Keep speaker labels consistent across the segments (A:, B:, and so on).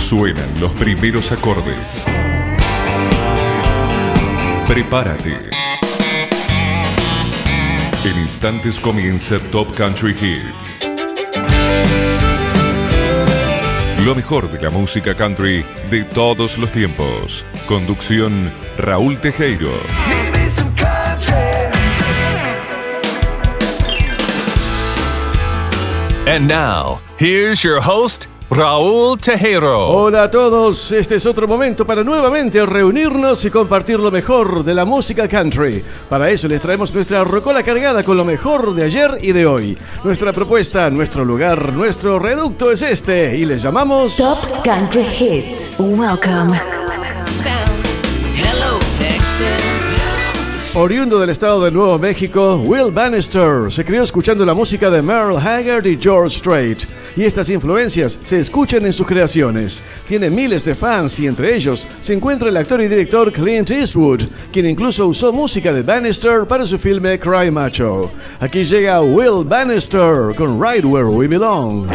A: Suenan los primeros acordes. Prepárate. En instantes comienza Top Country Hits. Lo mejor de la música country de todos los tiempos. Conducción Raúl Tejero.
B: And now, here's your host, Raúl Tejero.
C: Hola a todos, este es otro momento para nuevamente reunirnos y compartir lo mejor de la música country. Para eso les traemos nuestra rocola cargada con lo mejor de ayer y de hoy. Nuestra propuesta, nuestro lugar, nuestro reducto es este y les llamamos
D: Top Country Hits. Welcome.
E: Hello, Texas.
C: Oriundo del estado de Nuevo México, Will Bannister se crió escuchando la música de Merle Haggard y George Strait, y estas influencias se escuchan en sus creaciones. Tiene miles de fans y entre ellos se encuentra el actor y director Clint Eastwood, quien incluso usó música de Bannister para su filme Cry Macho. Aquí llega Will Bannister con Right Where We Belong.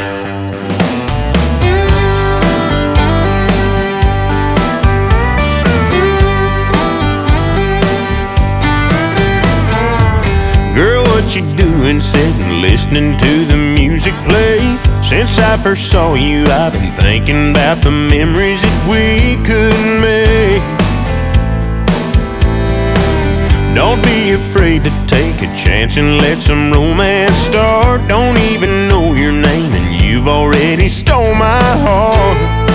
F: Girl, what you doing sitting listening to the music play? Since I first saw you, I've been thinking about the memories that we could make. Don't be afraid to take a chance and let some romance start. Don't even know your name and you've already stole my heart.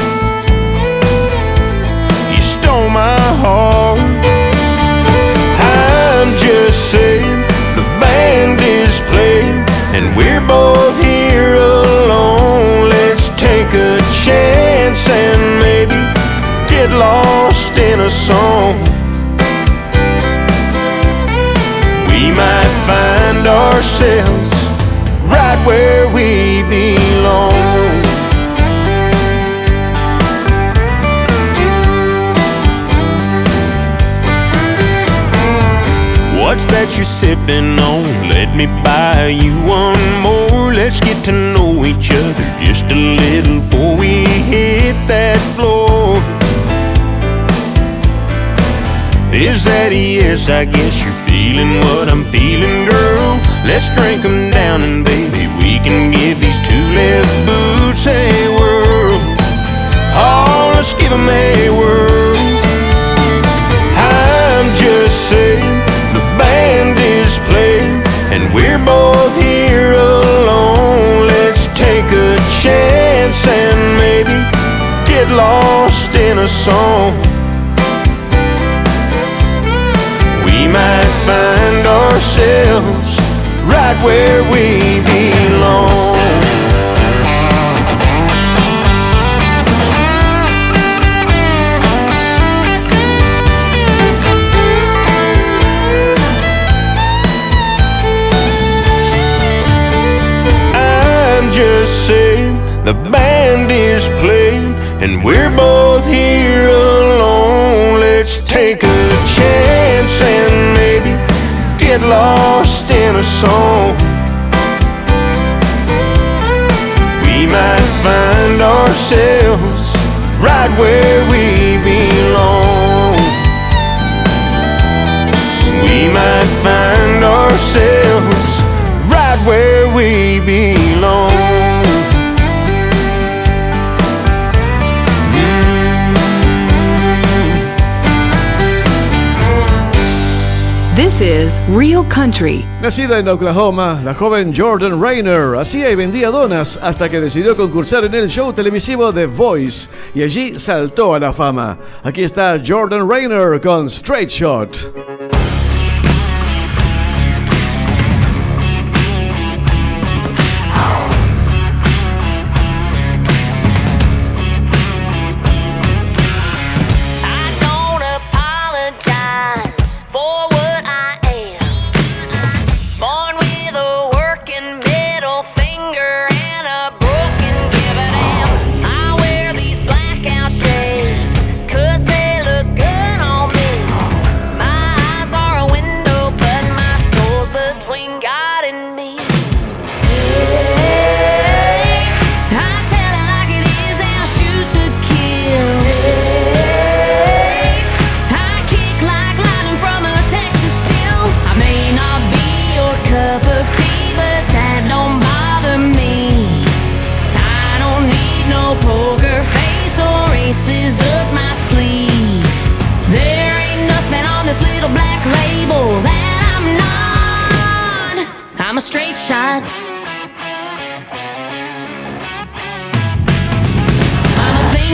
F: You stole my heart. I'm just saying, band is playing and we're both here alone. Let's take a chance and maybe get lost in a song. We might find ourselves right where we belong. What's that you're sipping on? Let me buy you one more. Let's get to know each other just a little before we hit that floor. Is that a yes? I guess you're feeling what I'm feeling, girl. Let's drink 'em down and baby, we can give these two left boots a whirl. Oh, let's give 'em a whirl. I'm just saying, the band is playing and we're both here alone. Let's take a chance and maybe get lost in a song. We might find ourselves right where we belong. Just saying, the band is playing and we're both here alone. Let's take a chance and maybe get lost in a song. We might find ourselves right where we belong. We might find ourselves right where we belong.
D: This is Real Country.
C: Nacida en Oklahoma, la joven Jordan Rayner hacía y vendía donas hasta que decidió concursar en el show televisivo The Voice y allí saltó a la fama. Aquí está Jordan Rayner con Straight Shot.
G: Blackout shades, 'cause they look good on me.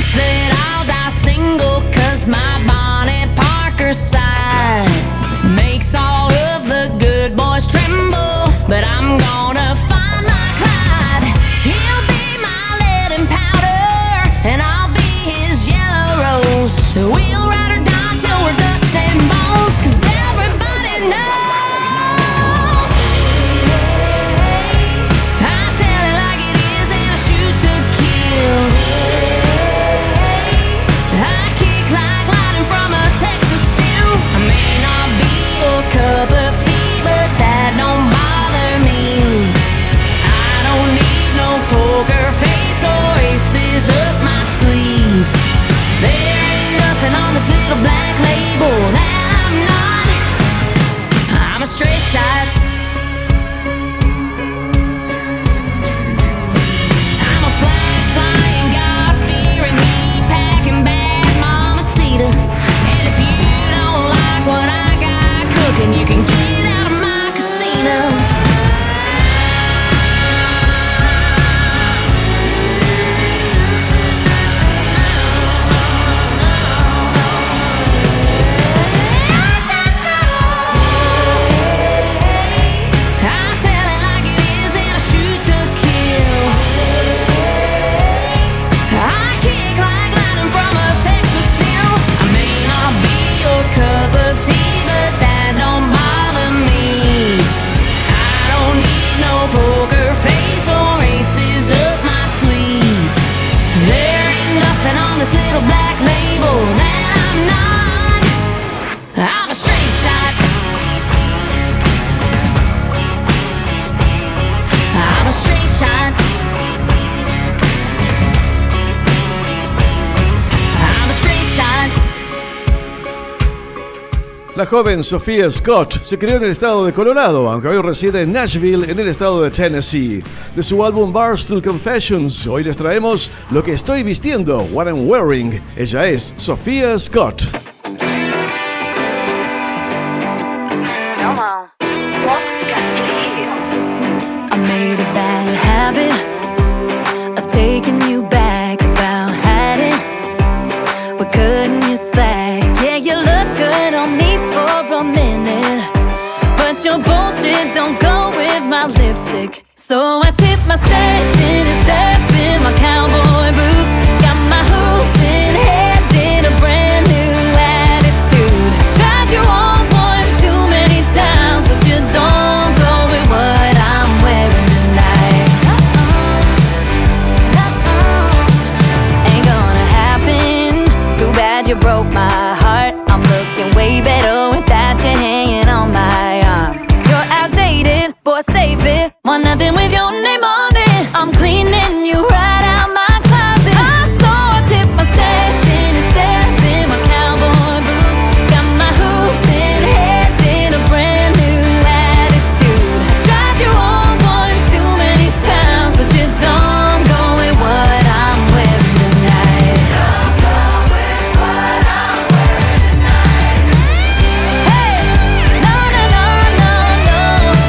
E: thinks that I'll die single, 'cause my Bonnie Parker side makes all of the good boys tremble. But I'm gonna find my Clyde. He'll be my lead and powder, and I'll be his yellow rose. We'll ride or die till we're dust and bones, 'cause everybody knows. I tell it like it is and I shoot to kill. I kick like lightning from a Texas steel. I may not be your cup of tea, but that don't bother me. I don't need no poker face or aces up my sleeve. There ain't nothing on this little black label that I'm not. I'm a straight shot. I'm a flag flying, God fearing, heat packing bad mamacita. And if you don't like what I got cooking, you can get out of my casino. I tell it like it is and I shoot to kill. I kick like lightning from a Texas steel. I may not be your cup of tea, but that don't bother me. I don't need no poker face or aces up my sleeve. There ain't nothing on this little black label that I'm not. I'm a straight shot. I'm a straight shot. I'm a straight shot.
C: La joven Sophia Scott se crió en el estado de Colorado, aunque hoy reside en Nashville, en el estado de Tennessee. De su álbum Barstool Confessions, hoy les traemos Lo que estoy vistiendo, What I'm Wearing. Ella es Sophia Scott.
G: Come on. I made a bad habit of taking you back, about had it. We're cutting you slack. Yeah, you look good on me for a minute, but your bullshit don't go with my lipstick. So I tip my stance in and step in my cowboy boots. Got my hoops in hand in a brand new attitude. Tried you on one too many times, but you don't go with what I'm wearing tonight. Ain't gonna happen. Too bad you broke my heart. I'm looking way better without you hanging on my arm. You're outdated, boy, save it. Want nothing with your name on it. I'm cleaning you right out my closet. So I tip my stance in and step in my cowboy boots. Got my hoops in hand in a brand new attitude. Tried you on one too many times, but you don't go with what I'm wearing tonight. Don't go with what I'm wearing tonight. Hey, no, no, no, no, no.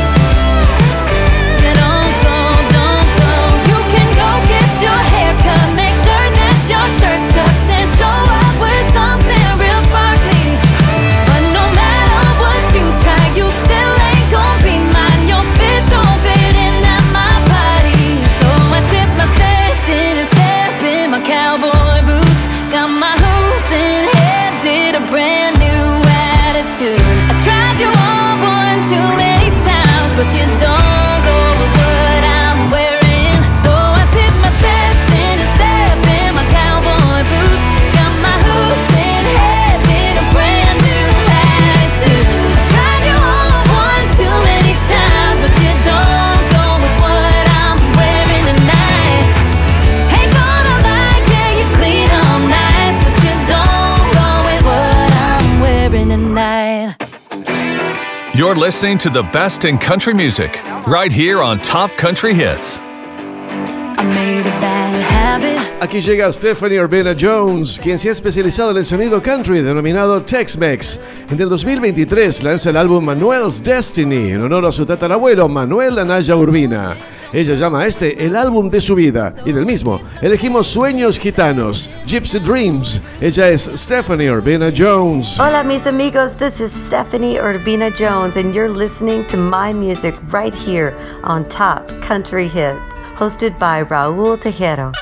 G: You don't go, don't go. You can go get your hair cut, make sure that your shirt's tucked, and show up with something real sparkly. But no matter what you try, you still ain't gon' be mine. Your fit don't fit in at my body. So I tip my stance in and step in my cowboy boots. Got my hoops in hand, did a brand new attitude. I tried you on one too many times, but you don't go with what I'm wearing. So I tip my stance in and step in my cowboy boots. Got my hoops in hand, did a brand new attitude. I tried you on one too many times, but you don't go with what I'm wearing tonight. Ain't gonna lie, yeah, you clean up nice, but you don't go with what I'm wearing tonight.
B: You're listening to the best in country music, right here on Top Country Hits.
G: I made a bad habit.
C: Aquí llega Stephanie Urbana Jones, quien se ha especializado en el sonido country denominado Tex-Mex. En el 2023 lanza el álbum Manuel's Destiny en honor a su tatarabuelo Manuel Anaya Urbina. Ella llama a este el álbum de su vida, y del mismo elegimos Sueños Gitanos, Gypsy Dreams. Ella es Stephanie Urbina Jones.
H: Hola mis amigos, this is Stephanie Urbina Jones and you're listening to my music right here on Top Country Hits, hosted by Raúl Tejero.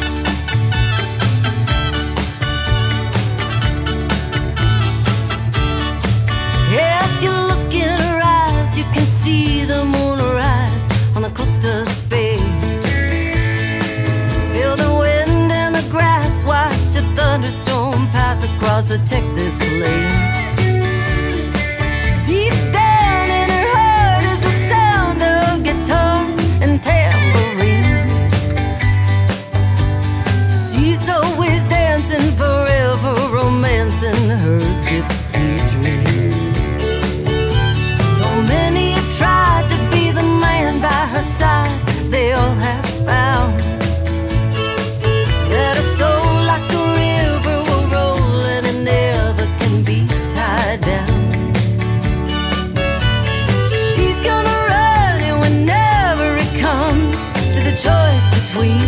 G: If you look in her eyes, you can see the moon rise on the coast of Spain. Feel the wind and the grass, watch a thunderstorm pass across the Texas plain. Deep down in her heart is the sound of guitars and tambourines. She's always dancing, forever romancing her gypsy dreams. Though many have tried to be the man by her side, they all have found that a soul like a river will roll and it never can be tied down. She's gonna run and whenever it comes to the choice between,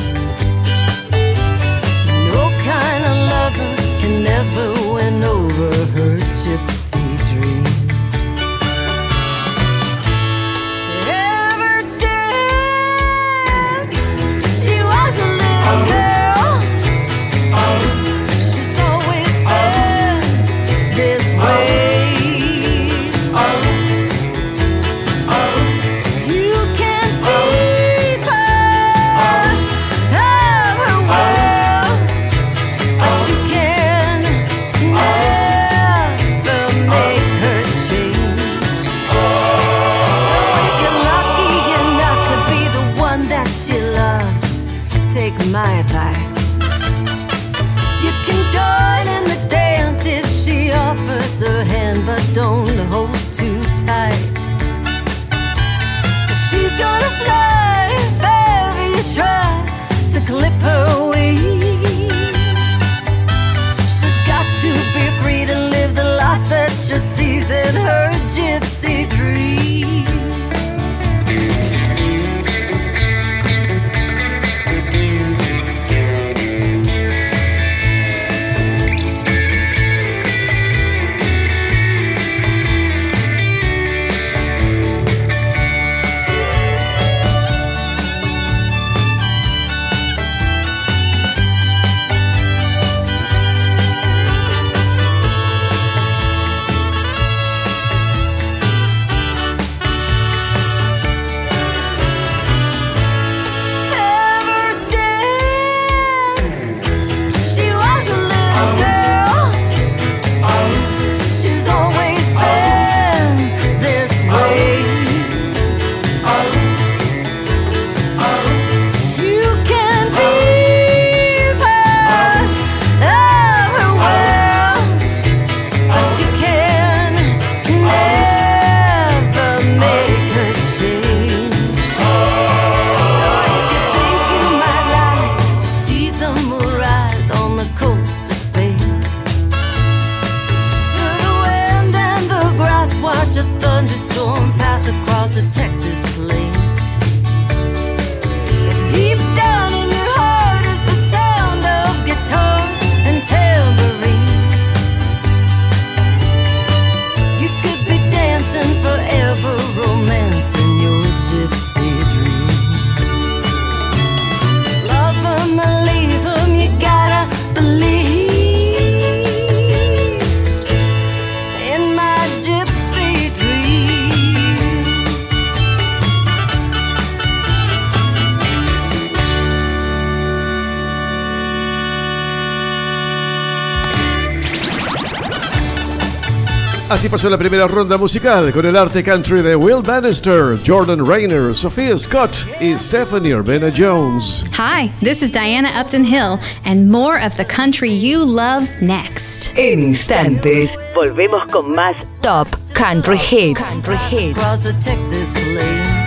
G: no kind of lover can never win over her gypsy dreams. Ever since she was a little girl, she's always been this way. You can't keep her of her will, but you can never make her change. So if you're lucky enough to be the one that she loves, take my advice. You can join in the dance if she offers her hand, but don't hold too tight. 'Cause she's gonna fly if ever you try to clip her wings. She's got to be free to live the life that she sees in her gypsy dreams. Ever since she was a little girl, she's always been this way. You can keep her of her will, but you can never make her change. So if you think you might like to see the moon rise on the coast of Spain, through the wind and the grass, watch a thunderstorm pass across the Texas plain. If deep down in your heart is the sound of guitars and tambourines, you could be dancing forever, romancing your gypsy dreams. Love 'em or leave 'em, you gotta believe in my gypsy dreams.
C: Así pasó la primera ronda musical con el arte country de Will Bannister, Jordan Rayner, Sophia Scott y Stephanie Urbina Jones.
I: Hi, this is Diana Upton Hill, and more of the country you love next.
J: En instantes, volvemos con más Top Country Hits.
G: Across the Texas plain.